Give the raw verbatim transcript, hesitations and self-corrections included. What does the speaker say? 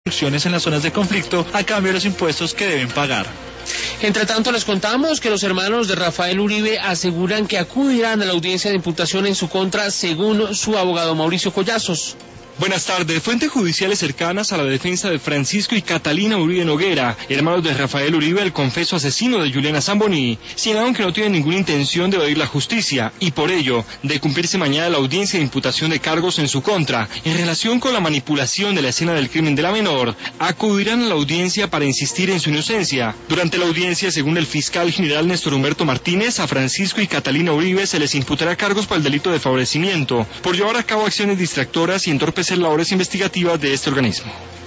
en las zonas de conflicto a cambio de los impuestos que deben pagar. Entre tanto, les contamos que los hermanos de Rafael Uribe aseguran que acudirán a la audiencia de imputación en su contra, según su abogado Mauricio Collazos. Buenas tardes. Fuentes judiciales cercanas a la defensa de Francisco y Catalina Uribe Noguera, hermanos de Rafael Uribe, el confeso asesino de Juliana Zamboni, señalaron que no tienen ninguna intención de evadir la justicia y por ello de cumplirse mañana la audiencia de imputación de cargos en su contra en relación con la manipulación de la escena del crimen de la menor, acudirán a la audiencia para insistir en su inocencia. Durante la audiencia, según el fiscal general Néstor Humberto Martínez, a Francisco y Catalina Uribe se les imputará cargos por el delito de favorecimiento, por llevar a cabo acciones distractoras y entorpecer labores investigativas de este organismo.